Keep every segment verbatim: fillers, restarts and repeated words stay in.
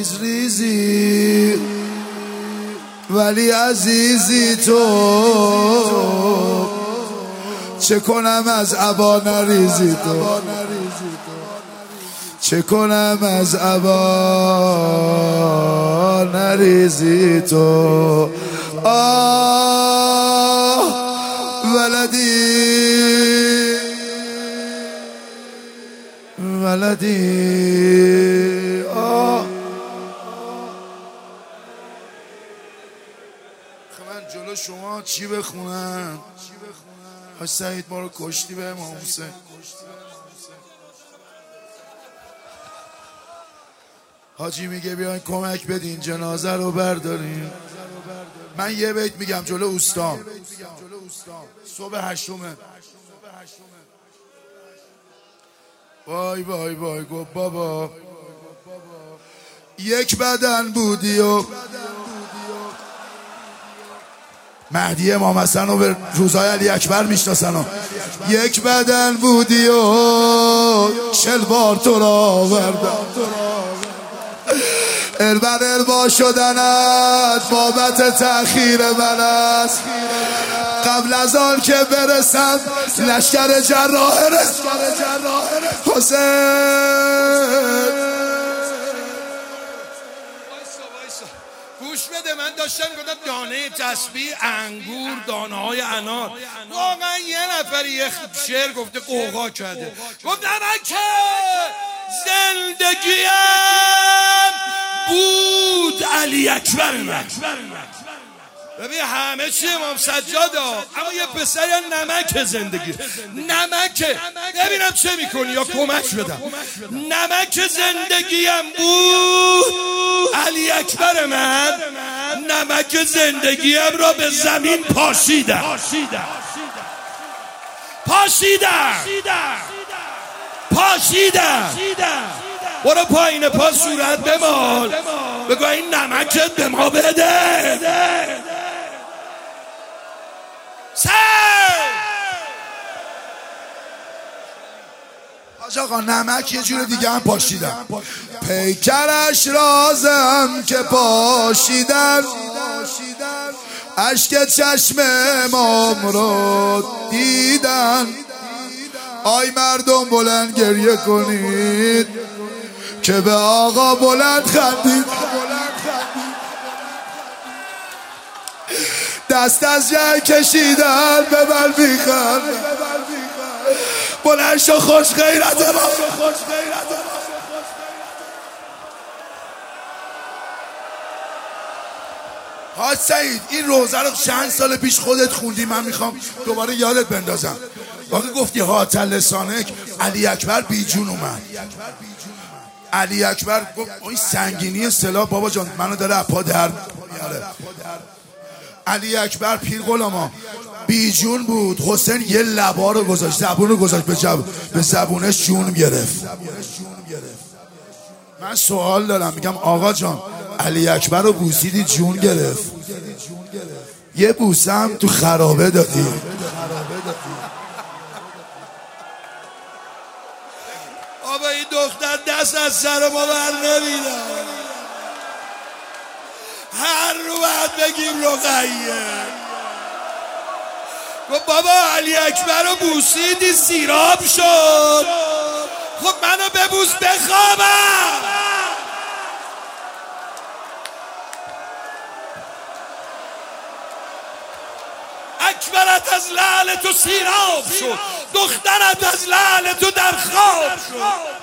ریز ریزی ولی عزیزی تو، چه کنم از عبا نریزی تو، چه کنم از عبا نریزی تو. آه ولدی ولدی آه. من جلو شما چی بخونم؟ حاج سعید ما رو کشتی به امام حسین. حاجی میگه بیاین کمک بدین جنازه رو بردارین. من یه بیت میگم جلو اوستام، صبح هشتمه. وای وای وای گو بابا، یک بدن بودی و مهدی امام حسن رو به روزای علی اکبر میشناسن. یک بدن بودی و چل بار تو را آوردم، اربن اربا شدنت بابت تأخیر من است. قبل از آن که برسم لشکر جراح حسین. گوش بده، من داشتم گفتم دانه تسبیح، انگور، دانه های انار. واقعا یه نفر یه شعر گفته قوقا کرده، گفت نمک زندگیم بود علی اکبر من. ببین همه چی امام سجادا، اما یه پسر یا نمک زندگی، نمک. ببینم چه میکنی یا کمک بدم. نمک زندگیم بود علی اکبر من، نمک زندگیم را به زمین پاشیدم پاشیدم پاشیدم. برو پایین پا صورت بمال، بگو این نمکت به ما بده. حاج آقا نمک یه جور دیگه هم پاشیدم. پیکرش رازم که پاشیدن، اشک چشم امام رو دیدن. آی مردم بلند گریه کنید که به آقا بلند خندید. دست از جای کشیدن به من میخند. بلند شو خوش غیرت ما. حاج سعید این روزه رو چند سال پیش خودت خوندی، من میخوام دوباره یادت بندازم. واقعا گفتی هات لسانک علی اکبر بیجون اومد. علی اکبر گفت این سنگینی سلاح بابا جان منو داره اپا در میاره. علی اکبر پیر غلاما بیجون بود. حسین یه لبا رو گذاشت، زبون رو گذاشت به جب به زبونش جون گرفت. من سوال دارم، میگم آقا جان علی اکبر رو بوسیدی جون گرفت، یه بوسه هم تو خرابه دادی. آبا این دختر دست از سر ما بر نمیدن. هر رو باید بگیم رقیه. گفت بابا علی اکبر رو بوسیدی سیراب شد، خب منو ببوس بخوابم. اکبرت از لعل تو سیراب شد، دخترت از لعل تو در خواب شد.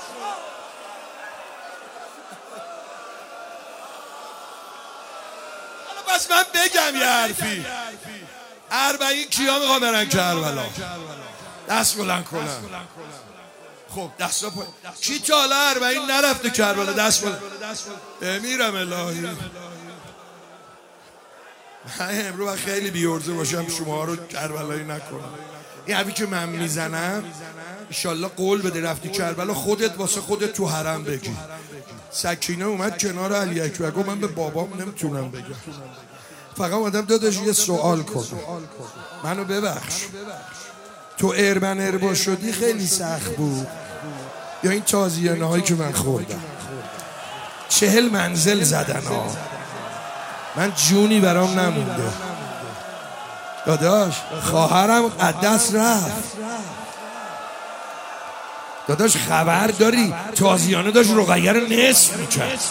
حالا بس من بگم یه حرفی. اربعین کیا میخوام برن کربلا؟ دست بلند کنن. خب دست پا کی تا حالا اربعین نرفته کربلا؟ دست بلند. امیرم الهی من امروز خیلی بیورزه باشم شما رو کربلایی نکنم. این حرفی که من میزنم انشالله قول بده رفتی کربلا خودت واسه خودت تو حرم بگی. سکینه اومد کنار علی اکبر گفت من به بابام نمیتونم بگم، فقط اومدم داداش یه سوال کنم، منو ببخش. تو اربن اربا شدی خیلی سخت بود یا این تازیانه هایی که من خوردم؟ چهل منزل زدن ها. من جونی برام نمونده داداش. خواهرم از دست رفت داداش. خبر داری تازیانه داشت رقیه رو نصف میکرد.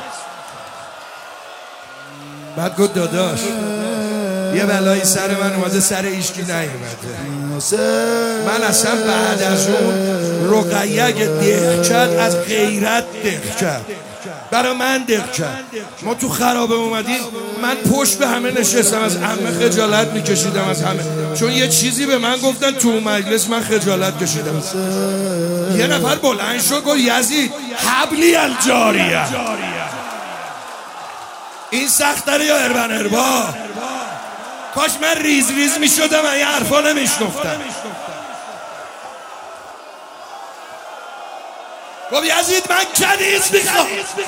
بعد گفت داداش یه بلایی سر من اومده سر ایشکی نیومده. من اصلا بعد از اون رقیه اگه دق کرد از غیرت دق کرد، برای من دق کرد. ما تو خرابه اومدیم، من پشت به همه نشستم، از همه خجالت میکشیدم از همه، چون یه چیزی به من گفتن تو مجلس، من خجالت کشیدم. یه نفر بلند شد گفت یزید حبلی الجاریه. این سختره یا اربن اربا؟ کاش من ریز ریز می شدم و یه حرفا نمیشنفتم. گفت یزید من کنیز میخوام.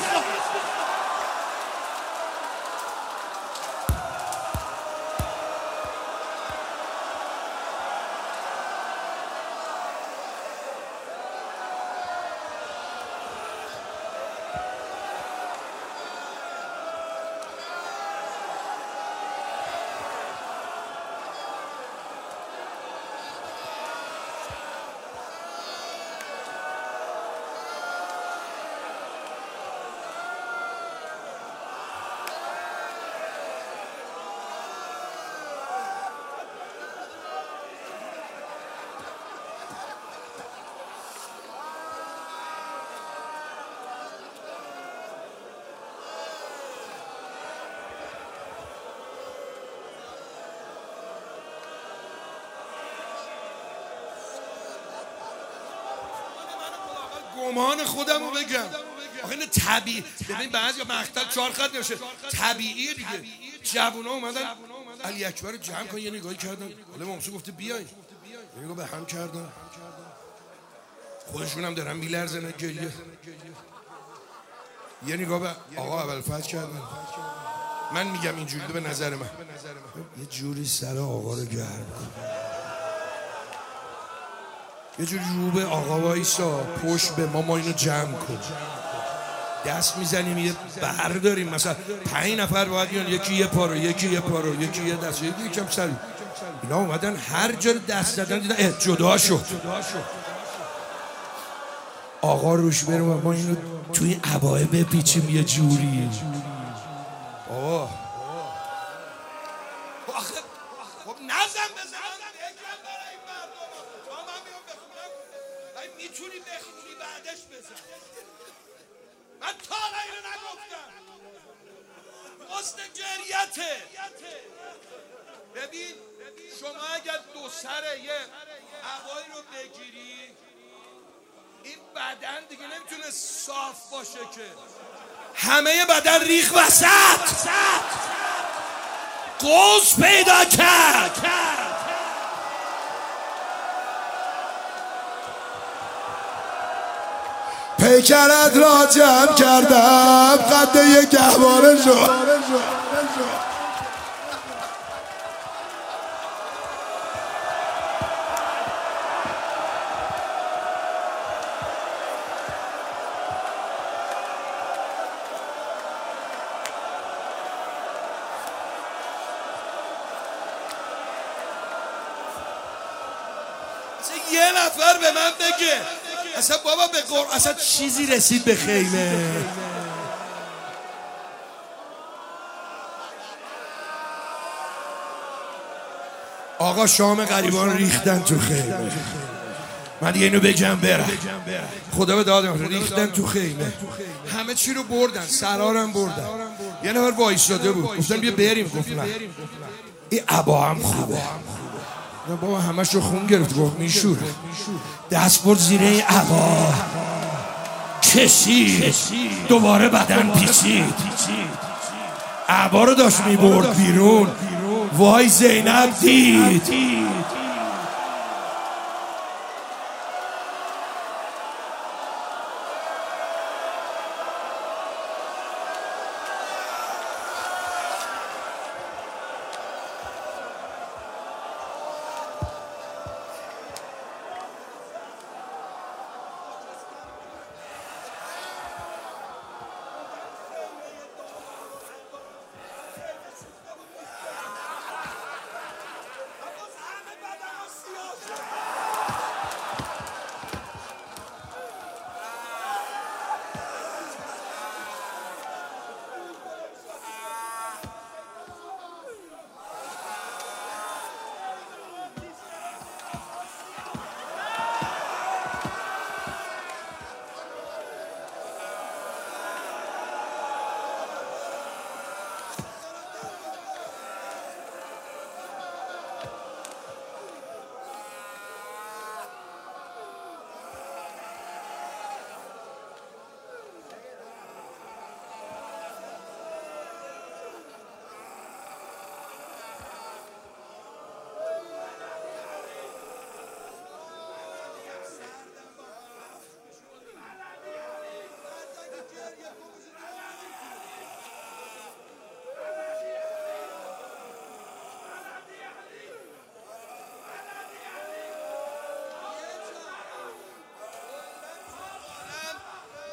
گمان خودم رو بگم. آخه این طبیعی، ببین بعضی مقتل چهار خط نوشه طبیعیه دیگه. جوونا اومدن علی اکبر رو جمع کن، یه نگاهی کردن، حالا مامسو گفته بیاین، یه نگاه به هم کردن، خودشون هم دارن میلرزن گریه. یه نگاه به آقا ابوالفضل کردن. من میگم اینجوری به نظر من یه جوری سر آقا رو گرم کن، یه جوری رو به آقا وایسا، پشت به ما، ما اینو جمع کن، دست میزنیم یه بر داریم، مثلا پنج نفر باید بیان، یکی یه پارو، یکی یه پارو، یکی یه دست، یکی یکم سری. اینا اومدن هر جا دست زدن دیدن اه جدا شد. آقا روش بریم ما اینو توی عبایه بپیچیم یه جوری. آقا خب نزن بزن برای این مردم. تا من میام بخونم میتونی بخونی بعدش بزن. من تا اینو نگفتم. مست جریته. ببین شما اگر دو سر یه عبایی رو بگیری، این بدن دیگه نمیتونه صاف باشه که، همه بدن ریخ وسط، قوس پیدا کرد. پیکرت را جمع کردم قد یه گهواره شد. یه نفر به من بگه اصلا بابا به قرآن اصلا چیزی رسید به خیمه؟ آقا شام غریبان ریختن تو خیمه. من دیگه اینو بگم برم، خدا به دادم ریختن تو خیمه، همه چی رو بردن، سرارم بردن. یه نفر وایساده بود، گفتن بیا بریم، گفت نه این عبا هم خوبه. بابا همش رو خون گرفت، گفت میشوره، دست برد زیر این عبا کشید، دوباره بدن پیچید، عبا رو داشت میبرد بیرون. وای زینب دید،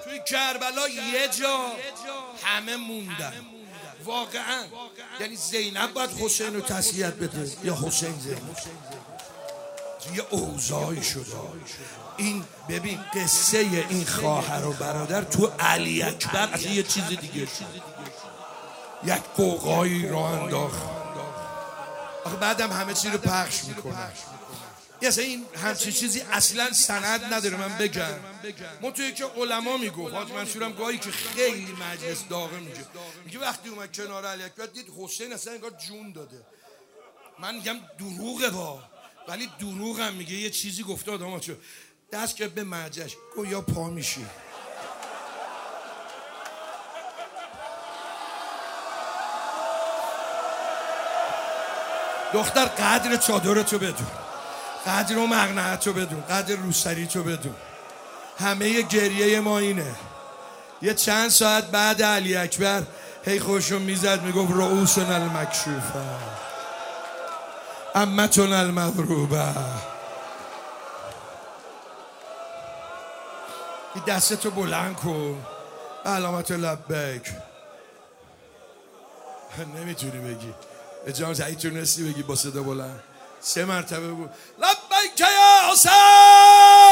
توی کربلا یه جا همه موندن واقعا. یعنی زینب باید حسین رو تسلیت بده یا حسین زینب؟ یه اوضاعی شده. این ببین قصه این خواهر و برادر تو علی اکبر اصلا یه چیز دیگه شد. یک قوقایی را انداخت. آخه بعدم همه چیز رو پخش میکنن. اصلا این همچین چیزی اصلا سند نداره. من بگم من توی که علما میگو حاج منصورم گاهی که خیلی مجلس داغه میگه میگه وقتی اومد کنار علی اکبر دید حسین اصلا انگار جون داده. من میگم دروغه با، ولی دروغم میگه یه چیزی گفته آدم شد دست که به مجلس گویا پا میشی. دختر قدر چادرتو بدون، قدر و مقنعتو بدون، قدر روسریتو بدون. همه گریه ما اینه. یه چند ساعت بعد علی اکبر هی خوشو میزد میگفت رؤوسنا المکشوفه عمتنا المضروبه. این دستتو بلند کن علامت لبیک. نمیتونی بگی جان سعید تونستی بگی با صدا بلند سه مرتبه بود لبیک یا حسین.